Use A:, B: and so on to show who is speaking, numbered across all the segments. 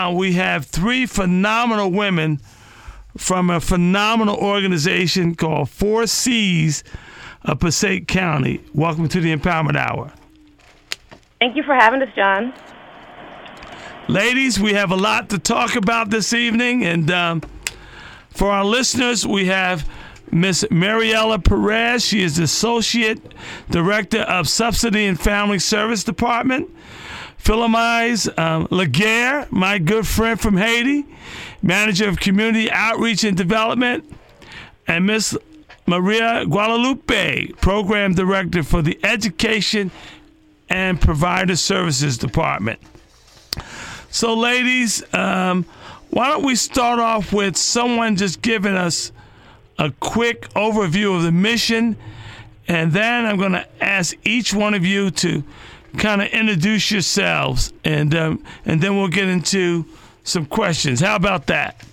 A: We have three phenomenal women from a phenomenal organization called 4Cs of Passaic County. Welcome to the Empowerment Hour.
B: Thank you for having us, John.
A: Ladies, we have a lot to talk about this evening, and for our listeners, we have Miss Mariela Perez. She is the Associate Director of Subsidy and Family Service Department. Philomise Laguerre, my good friend from Haiti, Manager of Community Outreach and Development, and Miss Maria Guadalupe, Program Director for the Education and Provider Services Department. So, ladies, why don't we start off with someone just giving us a quick overview of the mission, and then I'm going to ask each one of you to kind of introduce yourselves, and then we'll get into some questions. How about that?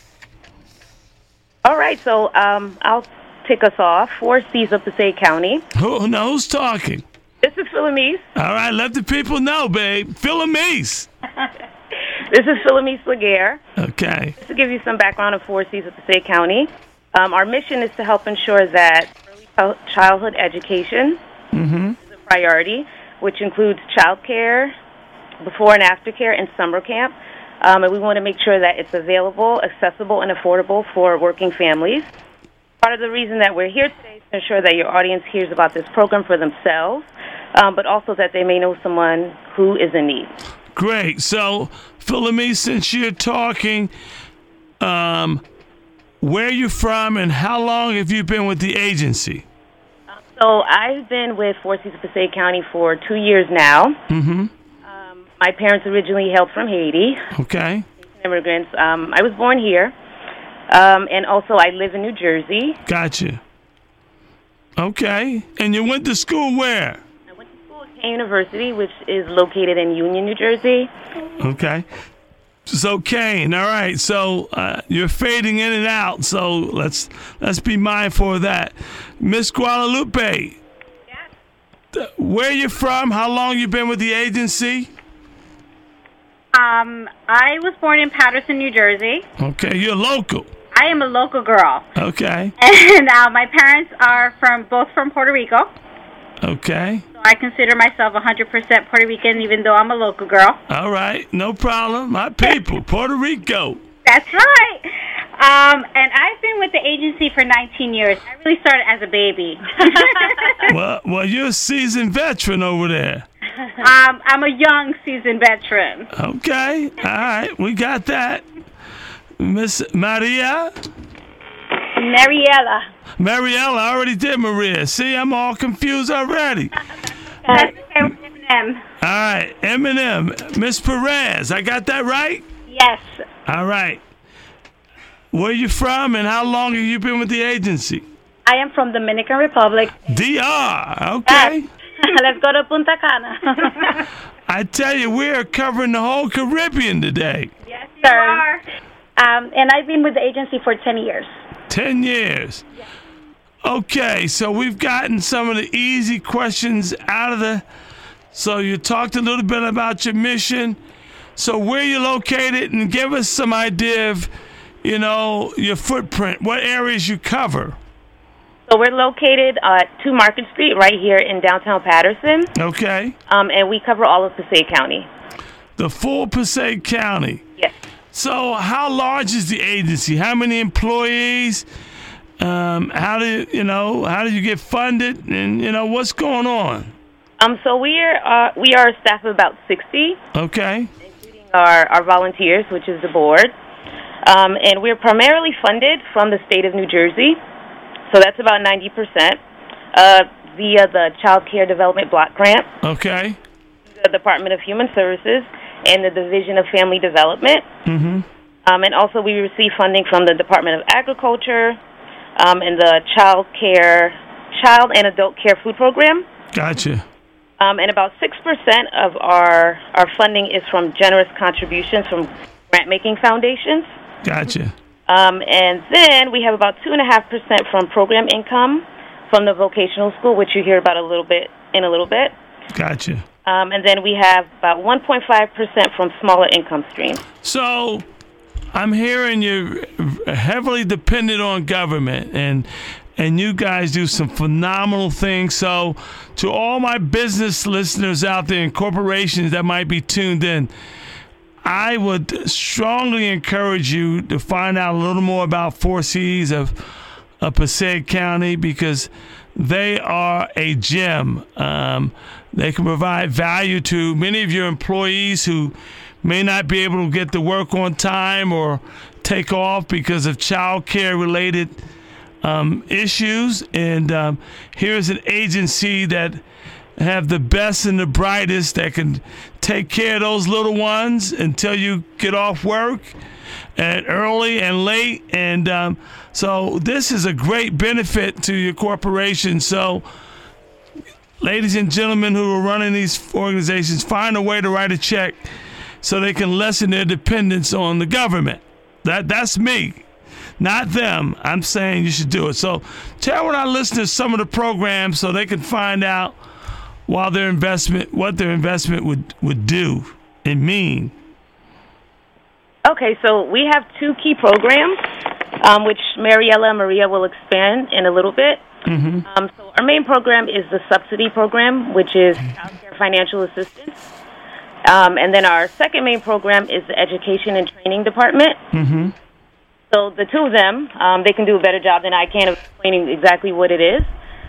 B: All right, so I'll kick us off. 4Cs of Passaic County.
A: Who's talking?
B: This is Philomise.
A: All right, let the people know, babe. Philomise.
B: This is Philomise Laguerre.
A: Okay.
B: Just to give you some background on 4Cs of Passaic County, our mission is to help ensure that early childhood education is a priority, which includes child care, before and after care, and summer camp. And we want to make sure that it's available, accessible, and affordable for working families. Part of the reason that we're here today is to ensure that your audience hears about this program for themselves, but also that they may know someone who is in need.
A: Great. So, Philomise, since you're talking, where are you from and how long have you been with the agency?
B: So I've been with 4Cs of Passaic County for 2 years now. My parents originally hailed from Haiti.
A: Okay.
B: Immigrants. I was born here, and also I live in New Jersey.
A: Gotcha. Okay. And you went to school where?
B: I went to school at Kane University, which is located in Union, New Jersey.
A: Okay. So Kane, all right. So you're fading in and out. So let's be mindful of that. Miss Guadalupe, where you from? How long you been with the agency?
C: I was born in Paterson, New Jersey.
A: Okay, you're local.
C: I am a local girl.
A: Okay.
C: And my parents are both from Puerto Rico.
A: Okay.
C: So I consider myself 100% Puerto Rican, even though I'm a local girl.
A: All right, no problem. My people, Puerto Rico.
C: That's right. And I've been with the agency for 19 years. I really started as a baby.
A: Well, you're a seasoned veteran over there.
C: I'm a young, seasoned veteran.
A: Okay, all right, we got that. Miss Mariela, I already did Maria. See, I'm all confused already.
C: That's Eminem.
A: All right, Eminem. Miss Perez, I got that right?
C: Yes.
A: All right. Where you from and how long have you been with the agency?
C: I am from Dominican Republic.
A: DR, okay.
C: Let's go to Punta Cana.
A: I tell you, we are covering the whole Caribbean today.
C: Yes, you are. And I've been with the agency for 10 years.
A: 10 years.
C: Yes.
A: Okay, so we've gotten some of the easy questions out of the... So you talked a little bit about your mission. So where you located, and give us some idea of, your footprint, what areas you cover.
B: So we're located at 2 Market Street right here in downtown Paterson.
A: Okay.
B: And we cover all of Passaic County.
A: The full Passaic County.
B: Yes.
A: So how large is the agency? How many employees? How do you get funded? And what's going on?
B: So we are a staff of about 60.
A: Okay.
B: Including our volunteers, which is the board. And we're primarily funded from the state of New Jersey. So that's about 90% via the Child Care Development Block Grant.
A: Okay.
B: The Department of Human Services and the Division of Family Development. And also we receive funding from the Department of Agriculture and the Child and Adult Care Food Program.
A: Gotcha.
B: And about 6% of our funding is from generous contributions from grant-making foundations.
A: Gotcha.
B: And then we have about 2.5% from program income from the vocational school, which you hear about in a little bit.
A: Gotcha.
B: And then we have about 1.5% from smaller income streams.
A: So I'm hearing you're heavily dependent on government, and you guys do some phenomenal things. So to all my business listeners out there and corporations that might be tuned in, I would strongly encourage you to find out a little more about 4Cs of Passaic County, because they are a gem. They can provide value to many of your employees who may not be able to get to work on time or take off because of child care related issues. And here's an agency that have the best and the brightest that can take care of those little ones until you get off work, and early and late. And so this is a great benefit to your corporation. So ladies and gentlemen who are running these organizations, find a way to write a check so they can lessen their dependence on the government. That's me, not them. I'm saying you should do it. So tell our listeners some of the programs so they can find out what their investment would do and mean.
B: Okay, so we have two key programs, which Mariela and Maria will expand in a little bit.
A: Mm-hmm.
B: So our main program is the subsidy program, which is child care financial assistance. And then our second main program is the education and training department.
A: Mm-hmm.
B: So the two of them, they can do a better job than I can of explaining exactly what it is.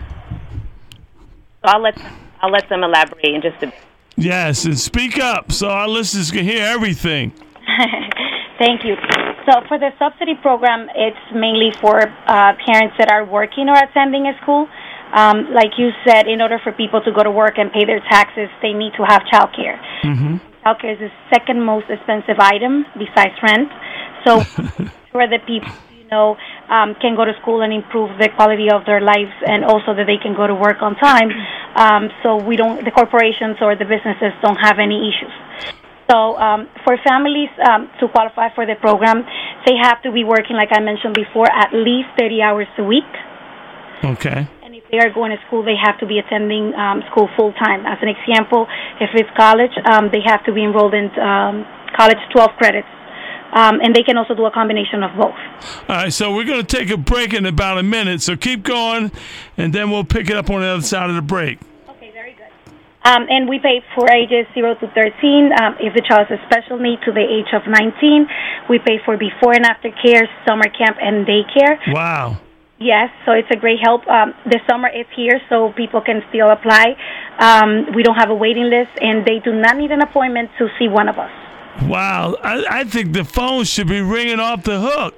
B: So I'll let them elaborate in just a bit.
A: Yes, and speak up so our listeners can hear everything.
C: Thank you. So for the subsidy program, it's mainly for parents that are working or attending a school. Like you said, in order for people to go to work and pay their taxes, they need to have child care.
A: Mm-hmm.
C: Child care is the second most expensive item besides rent. So sure that people, can go to school and improve the quality of their lives, and also that they can go to work on time. So the corporations or the businesses don't have any issues. So for families to qualify for the program, they have to be working, like I mentioned before, at least 30 hours a week.
A: Okay.
C: And if they are going to school, they have to be attending school full-time. As an example, if it's college, they have to be enrolled in college 12 credits. And they can also do a combination of both.
A: All right, so we're going to take a break in about a minute. So keep going, and then we'll pick it up on the other side of the break.
C: Okay, very good. And we pay for ages 0 to 13. If the child has a special need, to the age of 19. We pay for before and after care, summer camp, and daycare.
A: Wow.
C: Yes, so it's a great help. The summer is here, so people can still apply. We don't have a waiting list, and they do not need an appointment to see one of us.
A: Wow, I think the phone should be ringing off the hook.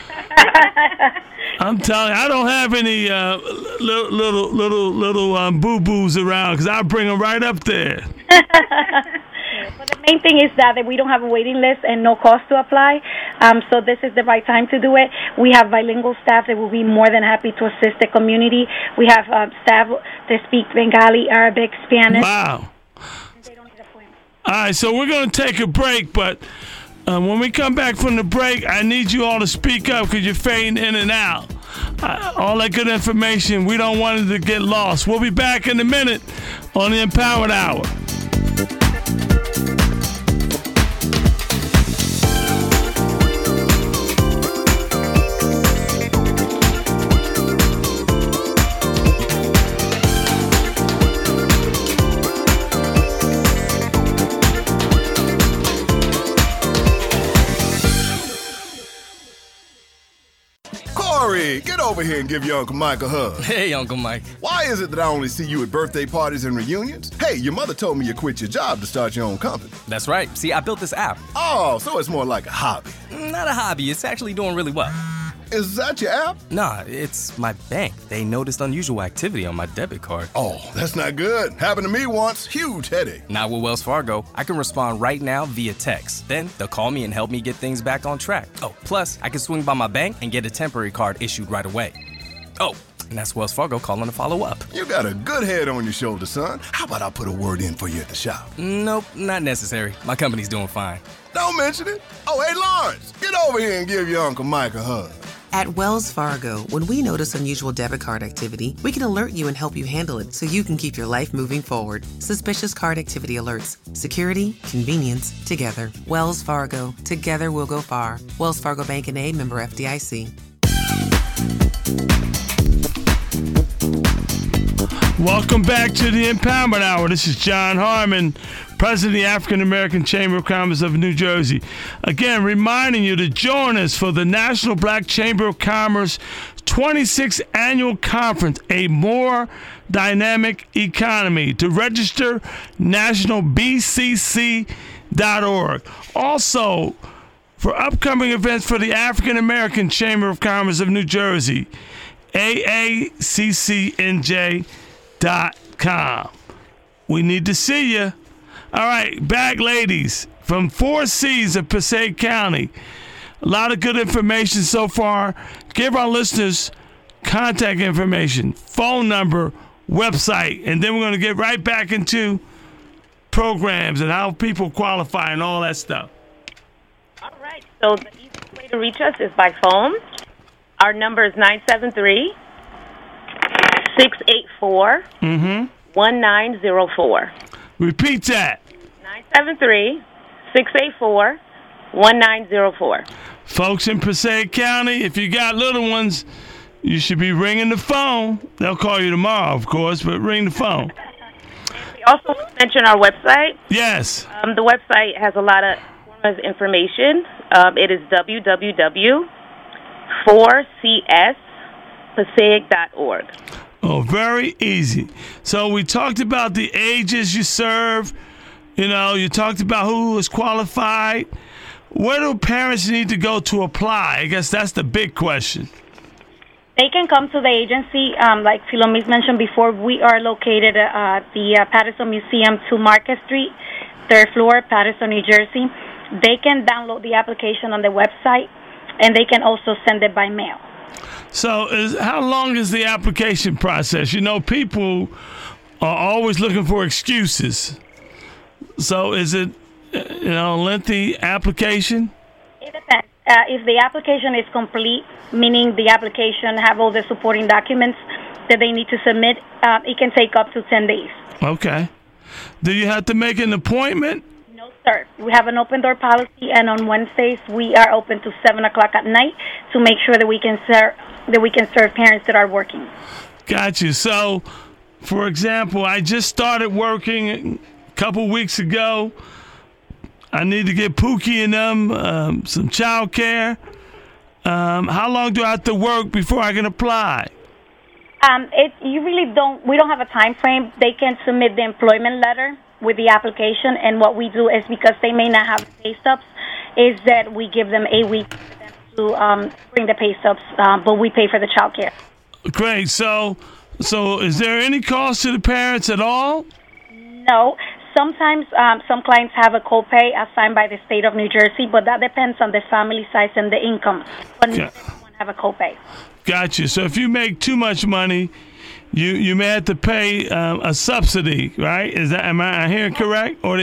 A: I'm telling you, I don't have any little boo-boos around, because I'll bring them right up there.
C: But the main thing is that we don't have a waiting list and no cost to apply. So this is the right time to do it. We have bilingual staff that will be more than happy to assist the community. We have staff that speak Bengali, Arabic, Spanish.
A: Wow. All right, so we're going to take a break, but when we come back from the break, I need you all to speak up because you're fading in and out. All that good information, we don't want it to get lost. We'll be back in a minute on the Empowered Hour.
D: Get over here and give your Uncle Mike a hug.
E: Hey, Uncle Mike.
D: Why is it that I only see you at birthday parties and reunions? Hey, your mother told me you quit your job to start your own company.
E: That's right. See, I built this app.
D: Oh, so it's more like a hobby.
E: Not a hobby. It's actually doing really well.
D: Is that your app?
E: Nah, it's my bank. They noticed unusual activity on my debit card.
D: Oh, that's not good. Happened to me once. Huge headache.
E: Not with Wells Fargo. I can respond right now via text. Then they'll call me and help me get things back on track. Oh, plus, I can swing by my bank and get a temporary card issued right away. Oh, and that's Wells Fargo calling to follow up.
D: You got a good head on your shoulders, son. How about I put a word in for you at the shop?
E: Nope, not necessary. My company's doing fine.
D: Don't mention it. Oh, hey, Lawrence, get over here and give your Uncle Mike a hug.
F: At Wells Fargo, when we notice unusual debit card activity, we can alert you and help you handle it so you can keep your life moving forward. Suspicious card activity alerts. Security, convenience, together. Wells Fargo. Together we'll go far. Wells Fargo Bank N.A., member FDIC.
A: Welcome back to the Empowerment Hour. This is John Harmon, President of the African American Chamber of Commerce of New Jersey. Again, reminding you to join us for the National Black Chamber of Commerce 26th Annual Conference, A More Dynamic Economy. To register, nationalbcc.org. Also, for upcoming events for the African American Chamber of Commerce of New Jersey, AACCNJ.com. We need to see you. All right, back, ladies, from 4 C's of Passaic County. A lot of good information so far. Give our listeners contact information, phone number, website, and then we're going to get right back into programs and how people qualify and all that stuff.
B: All right. So the easiest way to reach us is by phone. Our number is 973-684-1904.
A: Repeat that.
B: 973-684-1904.
A: Folks in Passaic County, if you got little ones, you should be ringing the phone. They'll call you tomorrow, of course, but ring the phone.
B: We also mention our website.
A: Yes.
B: The website has a lot of information. It is www.4cspassaic.org.
A: Oh, very easy. So we talked about the ages you serve. You know, you talked about who is qualified. Where do parents need to go to apply? I guess that's the big question.
C: They can come to the agency. Like Philomis mentioned before, we are located at the Patterson Museum, 2 Market Street, 3rd floor, Patterson, New Jersey. They can download the application on the website, and they can also send it by mail.
A: So how long is the application process? You know, people are always looking for excuses. So is it, lengthy application?
C: It depends. If the application is complete, meaning the application have all the supporting documents that they need to submit, it can take up to 10 days.
A: Okay. Do you have to make an appointment?
C: No, sir. We have an open door policy, and on Wednesdays we are open to 7 o'clock at night to make sure that we can serve parents that are working.
A: Got you. So, for example, I just started working a couple weeks ago. I need to get Pookie and them some child care. How long do I have to work before I can apply?
C: We don't have a time frame. They can submit the employment letter with the application, and what we do is, because they may not have pay stubs, is that we give them a week for them to bring the pay stubs, but we pay for the child care.
A: Great. So is there any cost to the parents at all?
C: No. Sometimes some clients have a copay assigned by the state of New Jersey, but that depends on the family size and the income. But not everyone have a copay.
A: Gotcha. So if you make too much money, you may have to pay a subsidy, right? Am I hearing correct? Or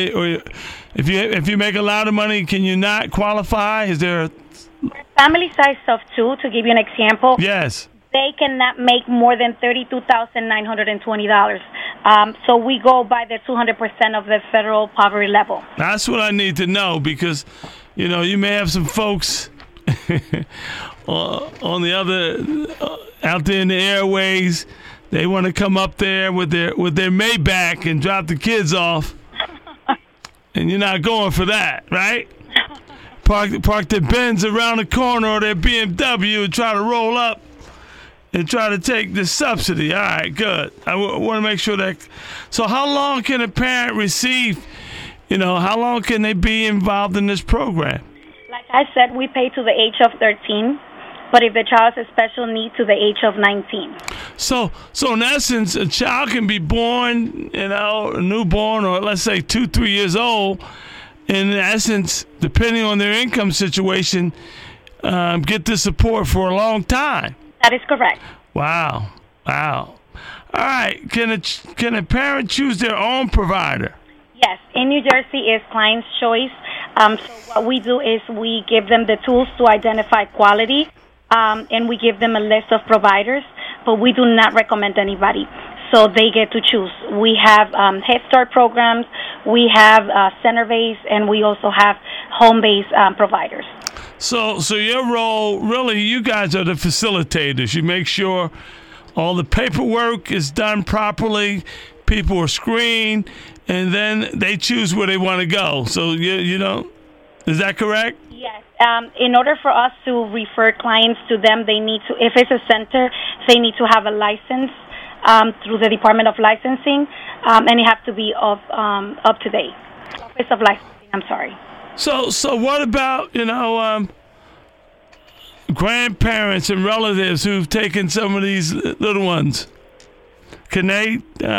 A: if you make a lot of money, can you not qualify? Is there
C: family size of 2? To give you an example,
A: yes,
C: they cannot make more than $32,920. So we go by the 200% of the federal poverty level.
A: That's what I need to know, because you may have some folks on the other out there in the airways. They want to come up there with their Maybach and drop the kids off, and you're not going for that, right? Park their Benz around the corner or their BMW and try to roll up and try to take the subsidy. All right, good. I want to make sure that. So how long can a parent receive, how long can they be involved in this program?
C: Like I said, we pay to the age of 13, but if the child has special needs, to the age of 19. So
A: in essence, a child can be born, a newborn, or let's say 2-3 years old. In essence, depending on their income situation, get the support for a long time.
C: That is correct.
A: Wow. All right. Can a parent choose their own provider?
C: Yes. In New Jersey, is client's choice. So what we do is we give them the tools to identify quality, and we give them a list of providers, but we do not recommend anybody. So they get to choose. We have Head Start programs, we have center-based, and we also have home-based providers.
A: So your role, really, you guys are the facilitators. You make sure all the paperwork is done properly, people are screened, and then they choose where they want to go. So, you know, is that correct?
C: Yes. In order for us to refer clients to them, they need to, if it's a center, they need to have a license through the Department of Licensing, and it has to be up to date. Office of Licensing, I'm sorry.
A: So what about, you know, grandparents and relatives who've taken some of these little ones? Can they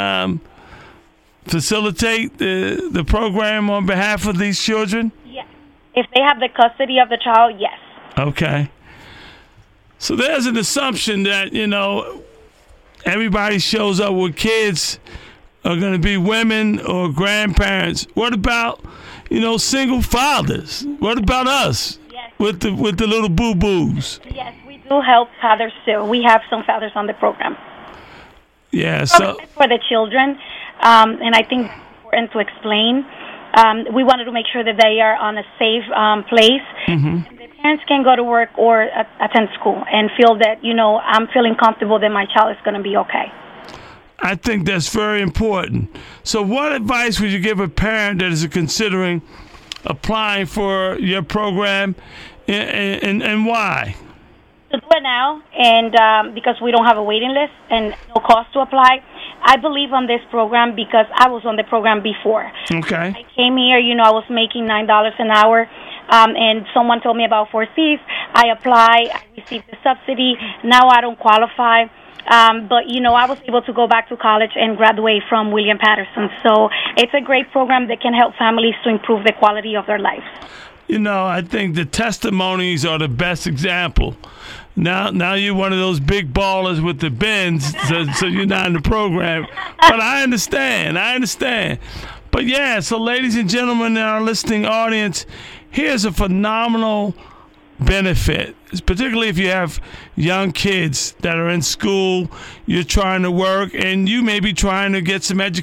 A: facilitate the program on behalf of these children?
C: Yes. If they have the custody of the child, yes.
A: Okay. So there's an assumption that, you know, everybody shows up with kids are going to be women or grandparents. What about, you know, single fathers? What about us?
C: Yes.
A: With the little boo-boos?
C: Yes, we do help fathers too. We have some fathers on the program.
A: Yeah, so
C: for the children, and I think it's important to explain. We wanted to make sure that they are on a safe place.
A: Mm-hmm.
C: The parents can go to work or attend school and feel that, you know, I'm feeling comfortable that my child is going to be okay.
A: I think that's very important. So what advice would you give a parent that is considering applying for your program, and why?
C: To do it now, and because we don't have a waiting list and no cost to apply. I believe on this program because I was on the program before.
A: Okay.
C: I came here, you know, I was making $9 an hour, and someone told me about 4Cs. I applied, I received the subsidy. Now I don't qualify. But, you know, I was able to go back to college and graduate from William Patterson. So it's a great program that can help families to improve the quality of their lives.
A: You know, I think the testimonies are the best example. Now you're one of those big ballers with the Benz, so you're not in the program. But I understand. But yeah, so ladies and gentlemen in our listening audience, here's a phenomenal benefit, particularly if you have young kids that are in school, you're trying to work, and you may be trying to get some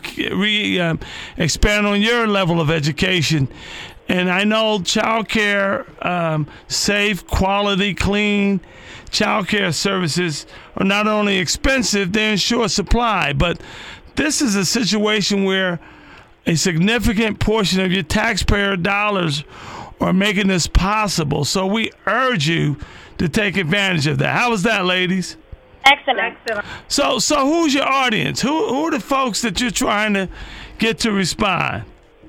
A: expand on your level of education. And I know child care, safe, quality, clean child care services are not only expensive, they're in short supply. But this is a situation where a significant portion of your taxpayer dollars are making this possible. So we urge you to take advantage of that. How was that, ladies?
C: Excellent.
A: So who's your audience? Who are the folks that you're trying to get to respond?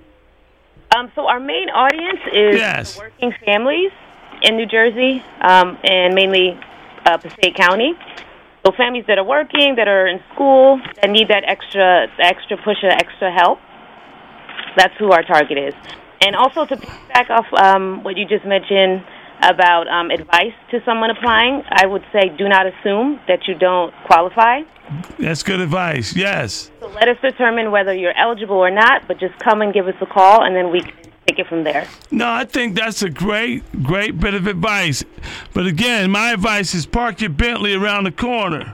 B: So our main audience is working families in New Jersey, and mainly Passaic County. So families that are working, that are in school, that need that extra push of extra help. That's who our target is. And also to piggyback off what you just mentioned about advice to someone applying, I would say do not assume that you don't qualify.
A: That's good advice, yes.
B: So let us determine whether you're eligible or not, but just come and give us a call, and then we can take it from there.
A: No, I think that's a great bit of advice. But again, my advice is park your Bentley around the corner.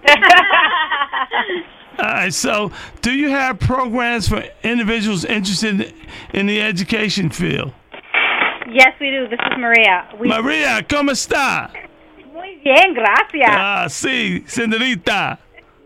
A: All right, so do you have programs for individuals interested in the education field?
G: Yes, we do. This is Maria.
A: Maria, ¿cómo está?
G: Muy bien, gracias.
A: Ah, sí, señorita.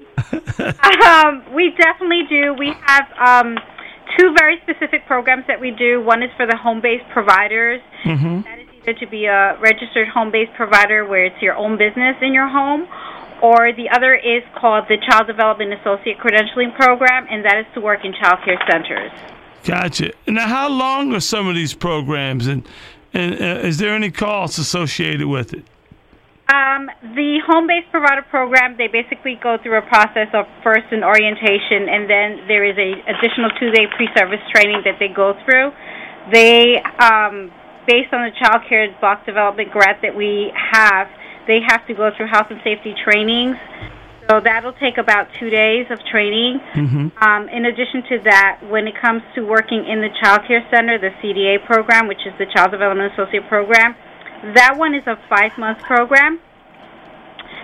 G: We definitely do. We have two very specific programs that we do. One is for the home-based providers.
A: Mm-hmm.
G: That is either to be a registered home-based provider where it's your own business in your home, or the other is called the Child Development Associate Credentialing Program, and that is to work in child care centers.
A: Gotcha. Now, how long are some of these programs, and is there any costs associated with it?
G: The home-based provider program, they basically go through a process of first an orientation, and then there is a additional 2-day pre-service training that they go through. They, based on the child care block development grant that we have, they have to go through health and safety trainings. So that'll take about 2 days of training.
A: Mm-hmm.
G: In addition to that, when it comes to working in the child care center, the CDA program, which is the Child Development Associate Program, that one is a 5-month program.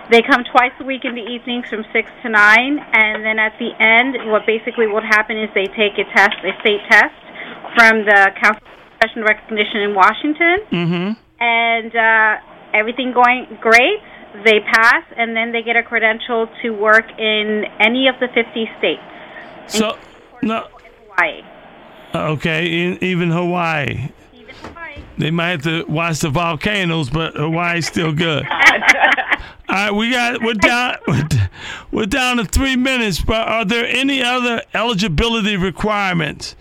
G: They come twice a week in the evenings from 6 to 9, and then at the end, what happen is they take a state test from the Council of Professional Recognition in Washington, and everything going great. They pass, and then they get a credential to work in any of the 50 states.
A: So, no.
G: Hawaii.
A: Okay, even Hawaii.
G: Even Hawaii.
A: They might have to watch the volcanoes, but Hawaii's still good. All right, we're down to 3 minutes. But are there any other eligibility requirements?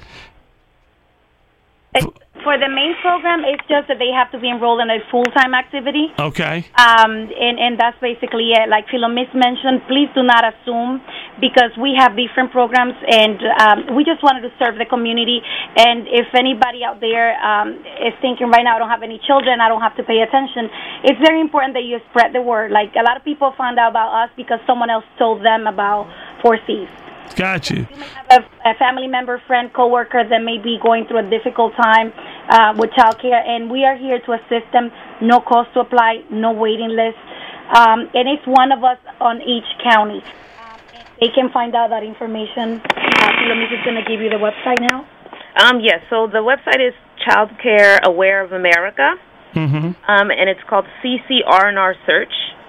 C: For the main program, it's just that they have to be enrolled in a full-time activity.
A: Okay.
C: And that's basically it. Like Philomis mentioned, please do not assume, because we have different programs, and we just wanted to serve the community. And if anybody out there is thinking right now, I don't have any children, I don't have to pay attention, it's very important that you spread the word. Like, a lot of people found out about us because someone else told them about 4Cs.
A: Got you.
C: You may have a family member, friend, coworker that may be going through a difficult time with childcare, and we are here to assist them. No cost to apply, no waiting list, and it's one of us on each county. They can find out that information. Philomis is going to give you the website now.
B: Yes. So the website is Child Care Aware of America, and it's called CCR&R Search.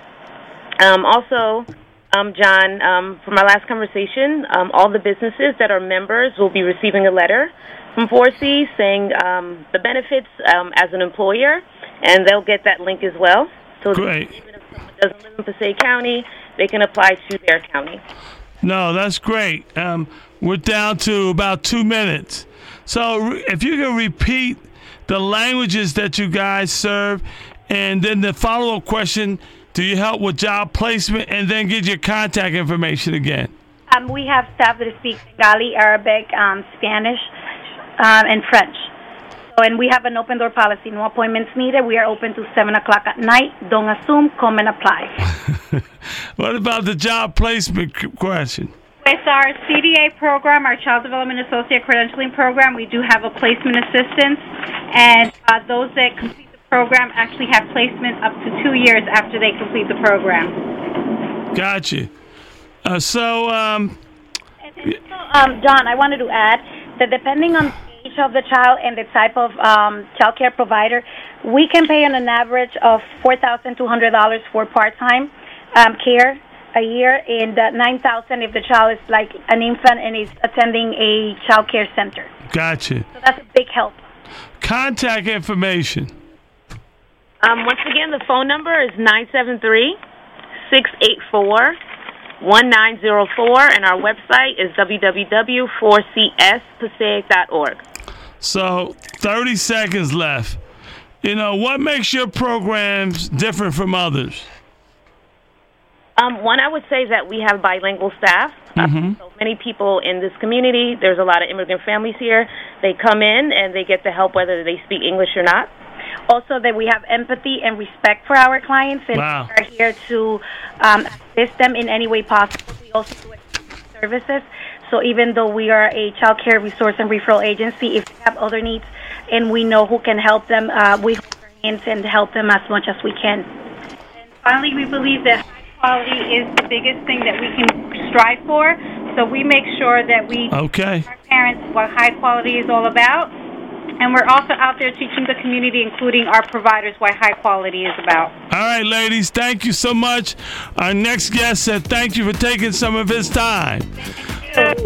B: Also. John, from our last conversation, all the businesses that are members will be receiving a letter from 4C saying the benefits as an employer, and they'll get that link as well. So
A: great.
B: Even if someone doesn't live in Passaic County, they can apply to their county.
A: No, that's great. We're down to about 2 minutes. So if you can repeat the languages that you guys serve, and then the follow-up question, do you help with job placement, and then get your contact information again?
C: We have staff that speak Bengali, Arabic, Spanish, and French. So, and we have an open door policy. No appointments needed. We are open to 7 o'clock at night. Don't assume. Come and apply.
A: What about the job placement question?
G: With our CDA program, our Child Development Associate Credentialing Program, we do have a placement assistance, and those that complete program actually have placement up to 2 years after they complete the program.
A: Gotcha.
C: John, I wanted to add that depending on the age of the child and the type of child care provider, we can pay on an average of $4,200 for part-time care a year, and $9,000 if the child is like an infant and is attending a child care center.
A: Gotcha.
C: So that's a big help.
A: Contact information.
B: Once again, the phone number is 973-684-1904, and our website is www.4cspassaic.org.
A: So, 30 seconds left. What makes your programs different from others?
B: One, I would say that we have bilingual staff. So many people in this community, there's a lot of immigrant families here. They come in and they get the help whether they speak English or not. Also, that we have empathy and respect for our clients, and we are here to assist them in any way possible. We also do services. So even though we are a child care resource and referral agency, if they have other needs and we know who can help them, we hold their hands and help them as much as we can.
G: And finally, we believe that high quality is the biggest thing that we can strive for. So we make sure that we teach our parents what high quality is all about. And we're also out there teaching the community, including our providers, what high quality is about.
A: All right, ladies, thank you so much. Our next guest said thank you for taking some of his time.